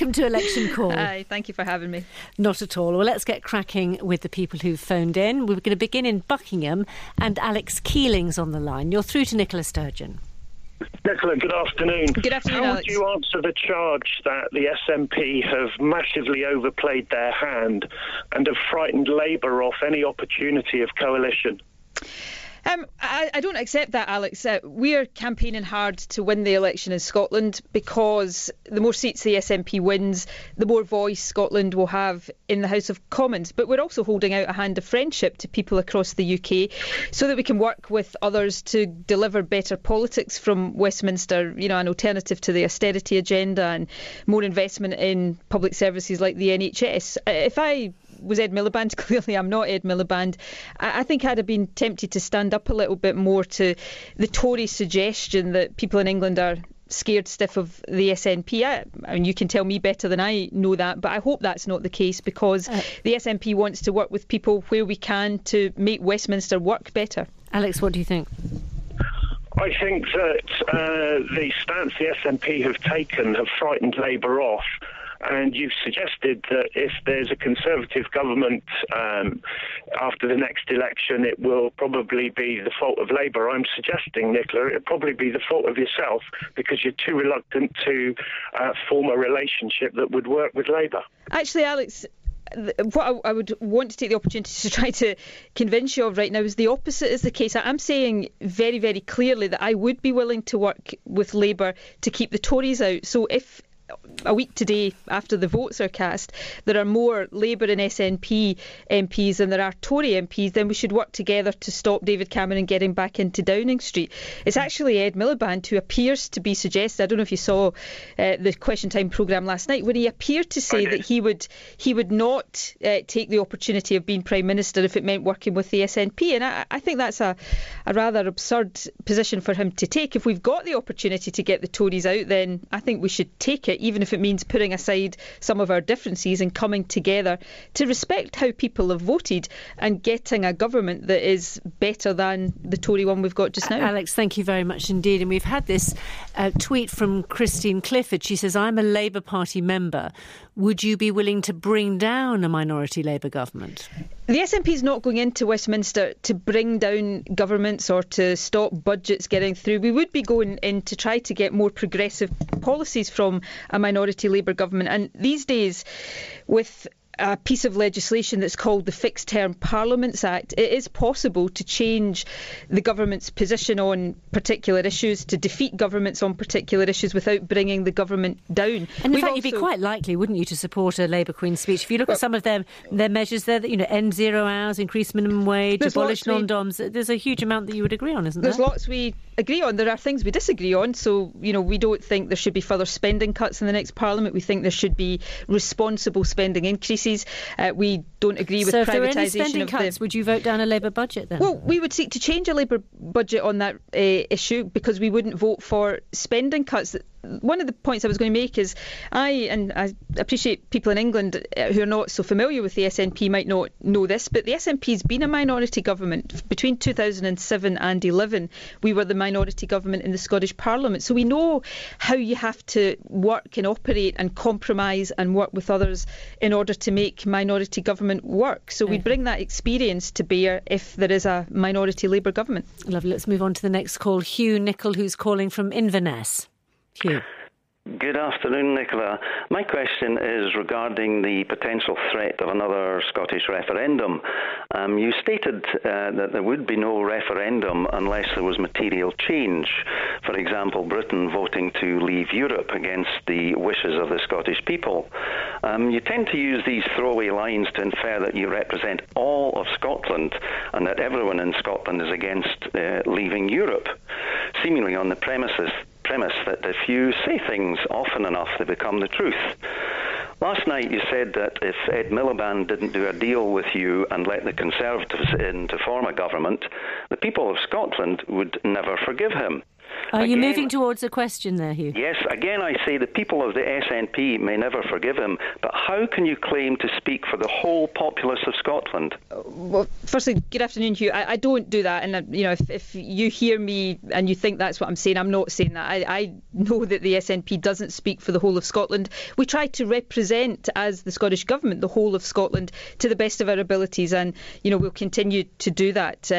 Welcome to Election Call. Hi, thank you for having me. Not at all. Well, let's get cracking with the people who've phoned in. We're going to begin in Buckingham, and Alex Keeling's on the line. You're through to Nicola Sturgeon. Nicola, good afternoon. Good afternoon, How Alex. would you answer the charge that the SNP have massively overplayed their hand and have frightened Labour off any opportunity of coalition? I don't accept that, Alex. We're campaigning hard to win the election in Scotland because the more seats the SNP wins, the more voice Scotland will have in the House of Commons. But we're also holding out a hand of friendship to people across the UK so that we can work with others to deliver better politics from Westminster, you know, an alternative to the austerity agenda and more investment in public services like the NHS. If I was Ed Miliband, clearly I'm not Ed Miliband, I think I'd have been tempted to stand up a little bit more to the Tory suggestion that people in England are scared stiff of the SNP. I mean, you can tell me better than I know that, but I hope that's not the case because the SNP wants to work with people where we can to make Westminster work better. Alex, what do you think? I think that the stance the SNP have taken have frightened Labour off. And you've suggested that if there's a Conservative government after the next election, it will probably be the fault of Labour. I'm suggesting, Nicola, it'll probably be the fault of yourself because you're too reluctant to form a relationship that would work with Labour. Actually, Alex, what I would want to take the opportunity to try to convince you of right now is the opposite is the case. I'm saying very, very clearly that I would be willing to work with Labour to keep the Tories out. So if a week today, after the votes are cast, there are more Labour and SNP MPs than there are Tory MPs, then we should work together to stop David Cameron getting back into Downing Street. It's actually Ed Miliband who appears to be suggesting, I don't know if you saw the Question Time programme last night, when he appeared to say that he would not take the opportunity of being Prime Minister if it meant working with the SNP. And I think that's a rather absurd position for him to take. If we've got the opportunity to get the Tories out, then I think we should take it, even if it means putting aside some of our differences and coming together to respect how people have voted and getting a government that is better than the Tory one we've got just now. Alex, thank you very much indeed. And we've had this tweet from Christine Clifford. She says, I'm a Labour Party member. Would you be willing to bring down a minority Labour government? The SNP is not going into Westminster to bring down governments or to stop budgets getting through. We would be going in to try to get more progressive policies from a minority Labour government. And these days, with a piece of legislation that's called the Fixed Term Parliaments Act, it is possible to change the government's position on particular issues, to defeat governments on particular issues without bringing the government down. And in fact, you'd be quite likely, wouldn't you, to support a Labour Queen's speech? If you look at some of their measures there, that, you know, end 0 hours, increase minimum wage, abolish non-doms, there's a huge amount that you would agree on, isn't there? There's lots we agree on. There are things we disagree on. So, you know, we don't think there should be further spending cuts in the next Parliament. We think there should be responsible spending increases. We don't agree with privatisation of the... So if there are any spending cuts, would you vote down a Labour budget then? Well, we would seek to change a Labour budget on that issue because we wouldn't vote for spending cuts. One of the points I was going to make is I appreciate people in England who are not so familiar with the SNP might not know this, but the SNP has been a minority government. Between 2007 and 2011, we were the minority government in the Scottish Parliament. So we know how you have to work and operate and compromise and work with others in order to make minority government work. So we bring that experience to bear if there is a minority Labour government. Lovely. Let's move on to the next call. Hugh Nichol, who's calling from Inverness. Hugh. Good afternoon, Nicola. My question is regarding the potential threat of another Scottish referendum. You stated that there would be no referendum unless there was material change. For example, Britain voting to leave Europe against the wishes of the Scottish people. You tend to use these throwaway lines to infer that you represent all of Scotland and that everyone in Scotland is against leaving Europe, seemingly on the premise that if you say things often enough, they become the truth. Last night you said that if Ed Miliband didn't do a deal with you and let the Conservatives in to form a government, the people of Scotland would never forgive him. Are you moving towards a question there, Hugh? Yes, again I say the people of the SNP may never forgive him, but how can you claim to speak for the whole populace of Scotland? Well, firstly, good afternoon, Hugh. I don't do that, and if you hear me and you think that's what I'm saying, I'm not saying that. I know that the SNP doesn't speak for the whole of Scotland. We try to represent, as the Scottish Government, the whole of Scotland to the best of our abilities, and we'll continue to do that.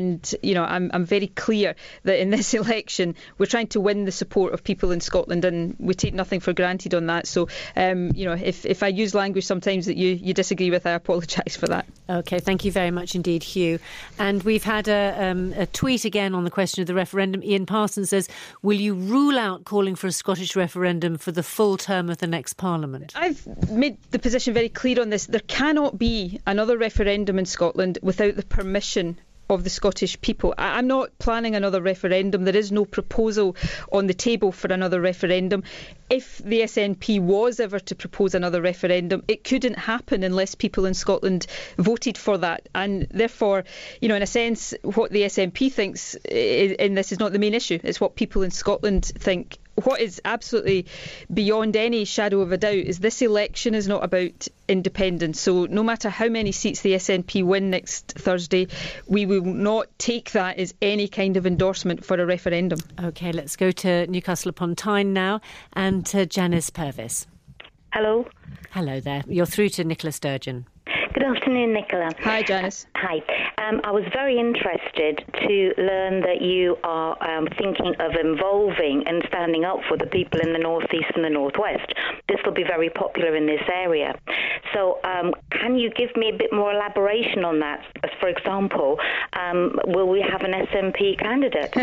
I'm very clear that in this election we're trying to win the support of people in Scotland, and we take nothing for granted on that. So, if I use language sometimes that you disagree with, I apologise for that. OK, thank you very much indeed, Hugh. And we've had a tweet again on the question of the referendum. Ian Parsons says, will you rule out calling for a Scottish referendum for the full term of the next Parliament? I've made the position very clear on this. There cannot be another referendum in Scotland without the permission of the Scottish people. I'm not planning another referendum. There is no proposal on the table for another referendum. If the SNP was ever to propose another referendum, it couldn't happen unless people in Scotland voted for that. And therefore, in a sense, what the SNP thinks in this is not the main issue. It's what people in Scotland think. What is absolutely beyond any shadow of a doubt is this election is not about independence. So no matter how many seats the SNP win next Thursday, we will not take that as any kind of endorsement for a referendum. OK, let's go to Newcastle upon Tyne now and to Janice Purvis. Hello. Hello there. You're through to Nicola Sturgeon. Good afternoon, Nicola. Hi, Janice. Hi. I was very interested to learn that you are thinking of involving and standing up for the people in the North East and the North West. This will be very popular in this area. So can you give me a bit more elaboration on that? For example, will we have an SNP candidate?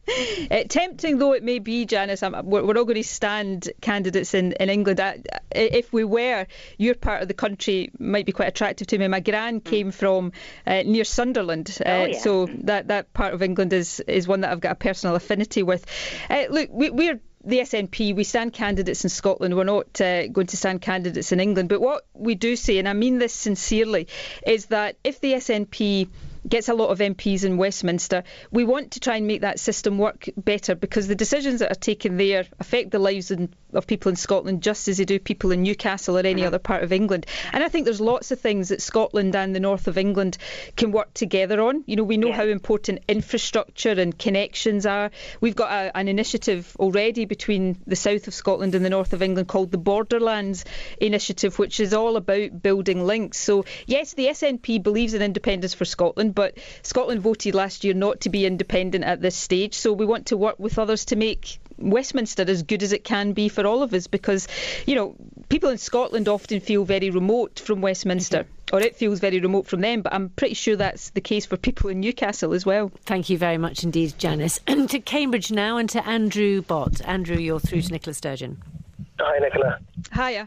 Tempting though it may be, Janice, we're all going to stand candidates in England. If we were, your part of the country might be quite attractive to me. My gran came from near Sunderland, so that part of England is one that I've got a personal affinity with. Look, we're the SNP, we stand candidates in Scotland. We're not going to stand candidates in England. But what we do say, and I mean this sincerely, is that if the SNP gets a lot of MPs in Westminster, we want to try and make that system work better, because the decisions that are taken there affect the lives of people in Scotland just as they do people in Newcastle or any other part of England. And I think there's lots of things that Scotland and the north of England can work together on. We know how important infrastructure and connections are. We've got an initiative already between the south of Scotland and the north of England called the Borderlands Initiative, which is all about building links. So yes, the SNP believes in independence for Scotland, but Scotland voted last year not to be independent at this stage. So we want to work with others to make Westminster as good as it can be for all of us, because people in Scotland often feel very remote from Westminster, or it feels very remote from them, but I'm pretty sure that's the case for people in Newcastle as well. Thank you very much indeed, Janice. And to Cambridge now, and to Andrew Bott. Andrew, you're through to Nicola Sturgeon. Hi, Nicola. Hiya.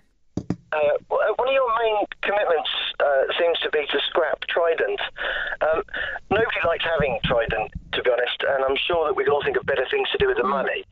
One of your main commitments seems to be to scrap Trident. Nobody likes having Trident, to be honest, and I'm sure that we'd all think of better things to do with the money.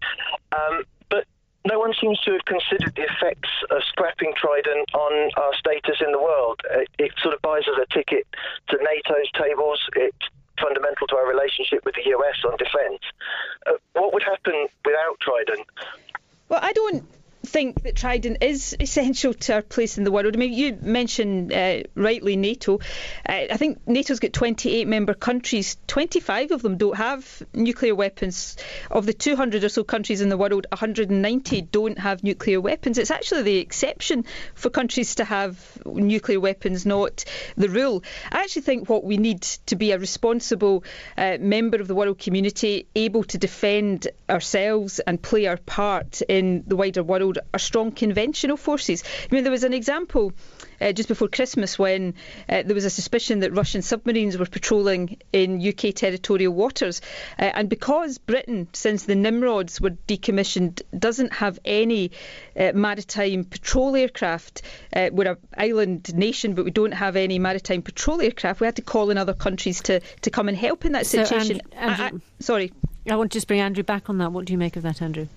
But no one seems to have considered the effects of scrapping Trident on our status in the world. It sort of buys us a ticket to NATO's tables. It's fundamental to our relationship with the US on defence. What would happen without Trident? Well, I don't think that Trident is essential to our place in the world. I mean, you mentioned rightly NATO. I think NATO's got 28 member countries. 25 of them don't have nuclear weapons. Of the 200 or so countries in the world, 190 don't have nuclear weapons. It's actually the exception for countries to have nuclear weapons, not the rule. I actually think what we need to be a responsible member of the world community, able to defend ourselves and play our part in the wider world, are strong conventional forces. I mean, there was an example just before Christmas when there was a suspicion that Russian submarines were patrolling in UK territorial waters. And because Britain, since the Nimrods were decommissioned, doesn't have any maritime patrol aircraft, we're an island nation, but we don't have any maritime patrol aircraft, we had to call in other countries to come and help in that situation. So, Andrew, sorry. I want to just bring Andrew back on that. What do you make of that, Andrew?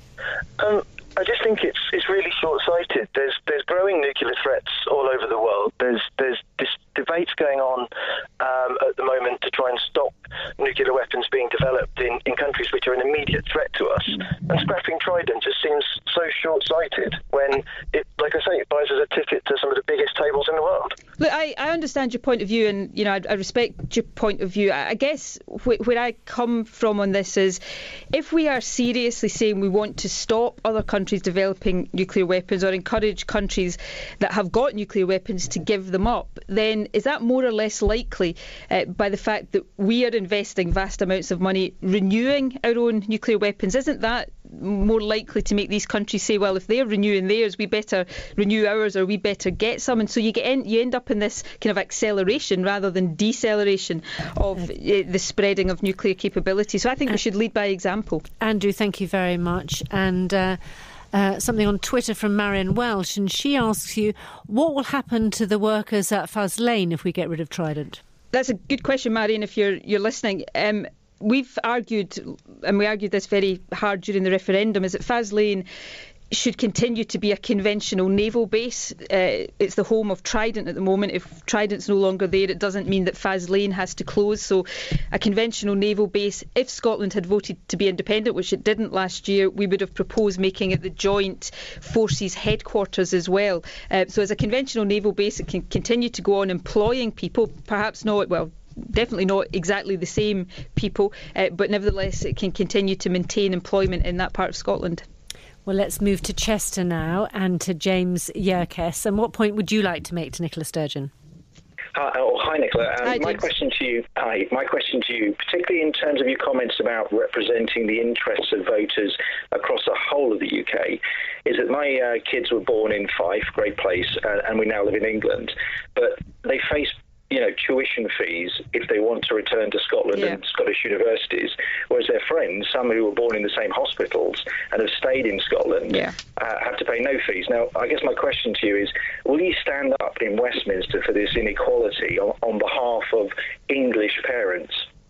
I just think it's really short-sighted. There's growing nuclear threats all over the world. There's this debates going on at the moment to try and stop nuclear weapons being developed in countries which are an immediate threat to it buys us a ticket to some of the biggest tables in the world. Look, I understand your point of view, and I respect your point of view. I guess where I come from on this is, if we are seriously saying we want to stop other countries developing nuclear weapons or encourage countries that have got nuclear weapons to give them up, then is that more or less likely by the fact that we are investing vast amounts of money renewing our own nuclear weapons? Isn't that more likely to make these countries say, well, if they're renewing theirs, we better renew ours, or we better get some? And so you end up in this kind of acceleration rather than deceleration of the spreading of nuclear capability. So I think we should lead by example. Andrew, thank you very much. And something on Twitter from Marion Welsh, and she asks you, what will happen to the workers at Faslane if we get rid of Trident? That's a good question, Marion, if you're listening. We've argued, and we argued this very hard during the referendum, is that Faslane should continue to be a conventional naval base. It's the home of Trident at the moment. If Trident's no longer there, it doesn't mean that Faslane has to close. So a conventional naval base. If Scotland had voted to be independent, which it didn't last year, we would have proposed making it the Joint Forces headquarters as well. So as a conventional naval base, it can continue to go on employing people, perhaps not, well, definitely not exactly the same people, but nevertheless it can continue to maintain employment in that part of Scotland. Well, let's move to Chester now and to James Yerkes. And what point would you like to make to Nicola Sturgeon? Hi, Nicola. Hi, my question to you, particularly in terms of your comments about representing the interests of voters across the whole of the UK, is that my kids were born in Fife, great place, and we now live in England, but they face tuition fees if they want to return to Scotland and Scottish universities, whereas their friends, some who were born in the same hospitals and have stayed in Scotland, have to pay no fees. Now, I guess my question to you is, will you stand up in Westminster for this inequality on behalf of English parents?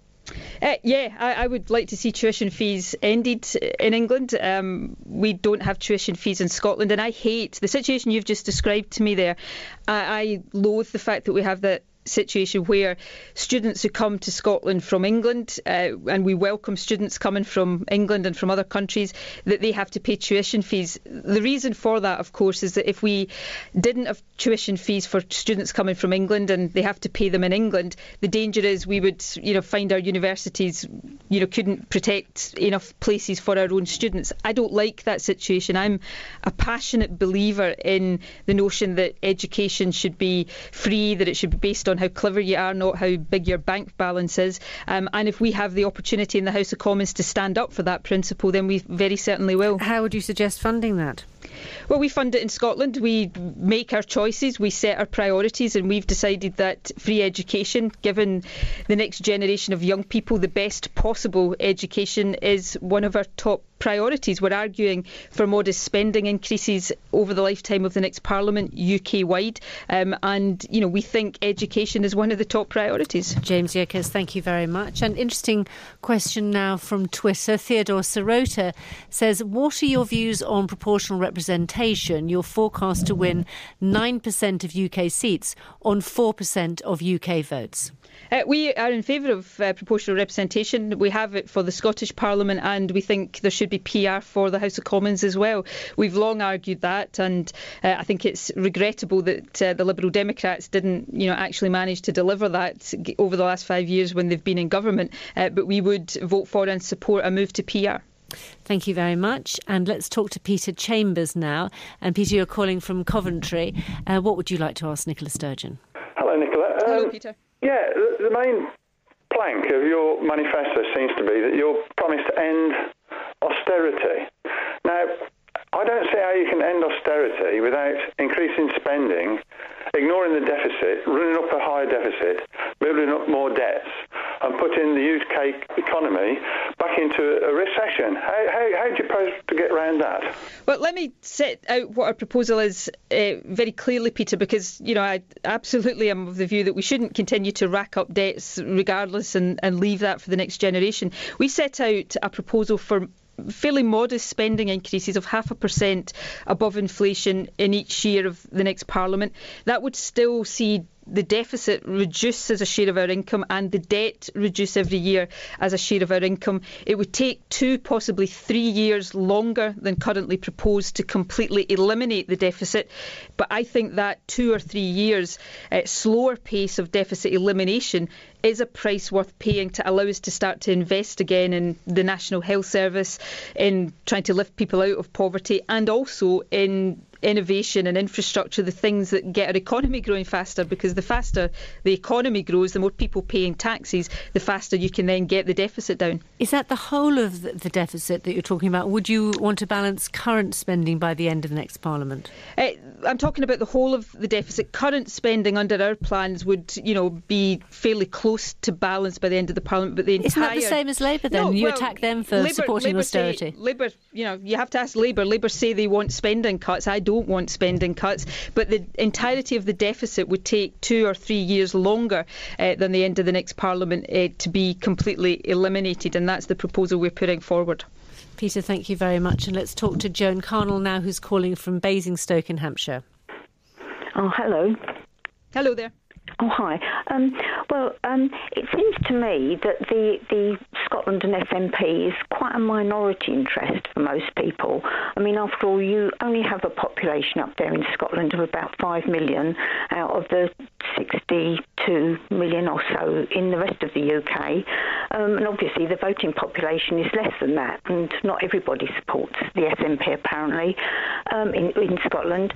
I would like to see tuition fees ended in England. We don't have tuition fees in Scotland, and I hate the situation you've just described to me there. I loathe the fact that we have that situation where students who come to Scotland from England, and we welcome students coming from England and from other countries, that they have to pay tuition fees. The reason for that, of course, is that if we didn't have tuition fees for students coming from England and they have to pay them in England, the danger is we would, find our universities, couldn't protect enough places for our own students. I don't like that situation. I'm a passionate believer in the notion that education should be free, that it should be based on how clever you are, not how big your bank balance is. And if we have the opportunity in the House of Commons to stand up for that principle, then we very certainly will. How would you suggest funding that? Well, we fund it in Scotland. We make our choices, we set our priorities, and we've decided that free education, given the next generation of young people the best possible education, is one of our top priorities. We're arguing for modest spending increases over the lifetime of the next Parliament, UK-wide, and we think education is one of the top priorities. James Yerkes, thank you very much. An interesting question now from Twitter. Theodore Sirota says, what are your views on proportional representation? You're forecast to win 9% of UK seats on 4% of UK votes. We are in favour of proportional representation. We have it for the Scottish Parliament, and we think there should be PR for the House of Commons as well. We've long argued that, and I think it's regrettable that the Liberal Democrats didn't actually manage to deliver that over the last 5 years when they've been in government. But we would vote for and support a move to PR. Thank you very much. And let's talk to Peter Chambers now. And Peter, you're calling from Coventry. What would you like to ask Nicola Sturgeon? Hello, Nicola. Hello, Peter. Yeah, the main plank of your manifesto seems to be that you're promised to end austerity. Now, I don't see how you can end austerity without increasing spending, ignoring the deficit, running up a higher deficit, building up more debts, and putting the UK economy back into a recession. How do you propose to get around that? Well, let me set out what our proposal is very clearly, Peter, because, I absolutely am of the view that we shouldn't continue to rack up debts regardless and leave that for the next generation. We set out a proposal for fairly modest spending increases of 0.5% above inflation in each year of the next Parliament. That would still see the deficit reduce as a share of our income and the debt reduce every year as a share of our income. It would take 2, possibly 3 years longer than currently proposed to completely eliminate the deficit. But I think that 2 or 3 years slower pace of deficit elimination is a price worth paying to allow us to start to invest again in the National Health Service, in trying to lift people out of poverty, and also in innovation and infrastructure, the things that get our economy growing faster, because the faster the economy grows, the more people paying taxes, the faster you can then get the deficit down. Is that the whole of the deficit that you're talking about? Would you want to balance current spending by the end of the next Parliament? I'm talking about the whole of the deficit. Current spending under our plans would, be fairly close to balance by the end of the Parliament. But the entire... Isn't that the same as Labour then? You attack them for supporting austerity. Labour, you have to ask Labour. Labour say they want spending cuts. I don't want spending cuts. But the entirety of the deficit would take 2 or 3 years longer than the end of the next Parliament to be completely eliminated. And that's the proposal we're putting forward. Peter, thank you very much. And let's talk to Joan Carnell now, who's calling from Basingstoke in Hampshire. Oh, hello. Hello there. Oh, hi. It seems to me that the Scotland and SNP is quite a minority interest for most people. I mean, after all, you only have a population up there in Scotland of about 5 million out of the 62 million or so in the rest of the UK. And obviously the voting population is less than that, and not everybody supports the SNP apparently in Scotland.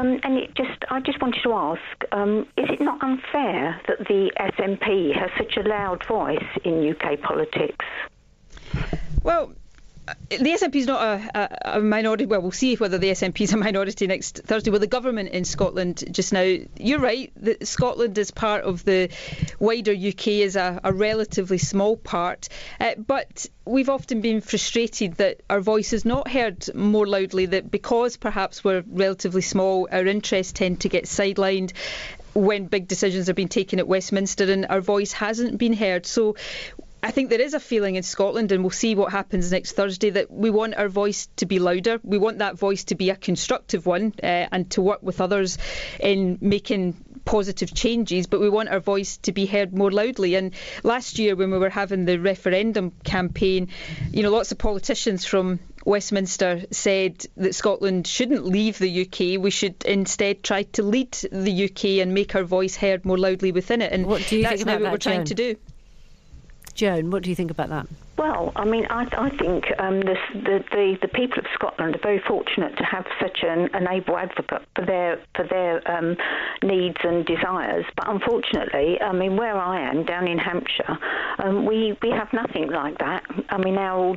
I just wanted to ask, is it not unfair that the SNP has such a loud voice in UK politics? Well, the SNP is not a minority. Well, we'll see whether the SNP is a minority next Thursday. Well, the government in Scotland just now, you're right, that Scotland is part of the wider UK is a relatively small part. But we've often been frustrated that our voice is not heard more loudly, that because perhaps we're relatively small, our interests tend to get sidelined when big decisions are being taken at Westminster, and our voice hasn't been heard. So I think there is a feeling in Scotland, and we'll see what happens next Thursday, that we want our voice to be louder. We want that voice to be a constructive one and to work with others in making positive changes, but we want our voice to be heard more loudly. And last year, when we were having the referendum campaign, lots of politicians from Westminster said that Scotland shouldn't leave the UK. We should instead try to lead the UK and make our voice heard more loudly within it. And what do you that's think about what we're trying to do. Joan, what do you think about that? Well, I mean, I think the people of Scotland are very fortunate to have such an able advocate for their needs and desires. But unfortunately, I mean, where I am down in Hampshire, we have nothing like that. I mean,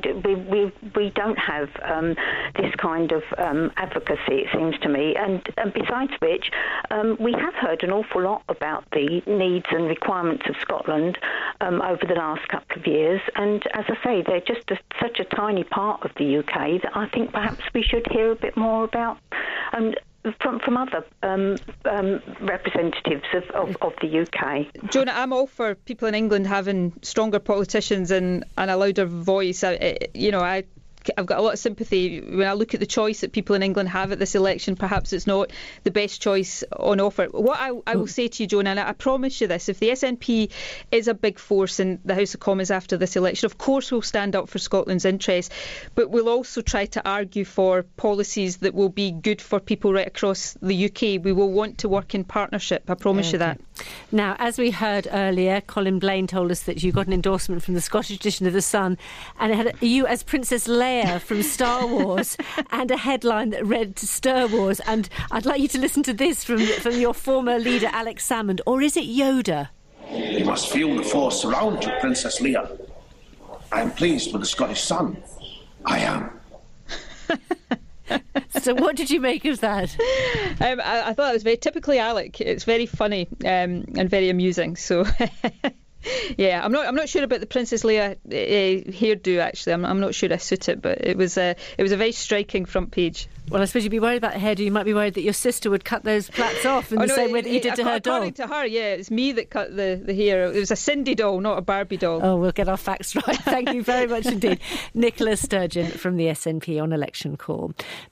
we don't have this kind of advocacy, it seems to me. And besides which, we have heard an awful lot about the needs and requirements of Scotland over the last couple of years. And as I say, they're just such a tiny part of the UK that I think perhaps we should hear a bit more about from other representatives of the UK. Jonah, I'm all for people in England having stronger politicians and a louder voice. I've got a lot of sympathy when I look at the choice that people in England have at this election. Perhaps it's not the best choice on offer. What I will say to you, Jonah, and I promise you this, if the SNP is a big force in the House of Commons after this election, of course we'll stand up for Scotland's interests, but we'll also try to argue for policies that will be good for people right across the UK. We will want to work in partnership, I promise you that. Now, as we heard earlier, Colin Blaine told us that you got an endorsement from the Scottish edition of The Sun, and it had you as Princess Leia from Star Wars and a headline that read Stir Wars. And I'd like you to listen to this from your former leader, Alex Salmond. Or is it Yoda? You must feel the force surround you, Princess Leia. I am pleased with the Scottish Sun. I am. So what did you make of that? I thought it was very typically Alec. It's very funny and very amusing. So yeah, I'm not sure about the Princess Leia hairdo. Actually, I'm not sure I suit it, but it was a very striking front page. Well, I suppose you'd be worried about the hairdo. You might be worried that your sister would cut those plaits off in the same way that you did to her doll. According to her, yeah, it's me that cut the hair. It was a Cindy doll, not a Barbie doll. Oh, we'll get our facts right. Thank you very much indeed. Nicola Sturgeon from the SNP on Election Call.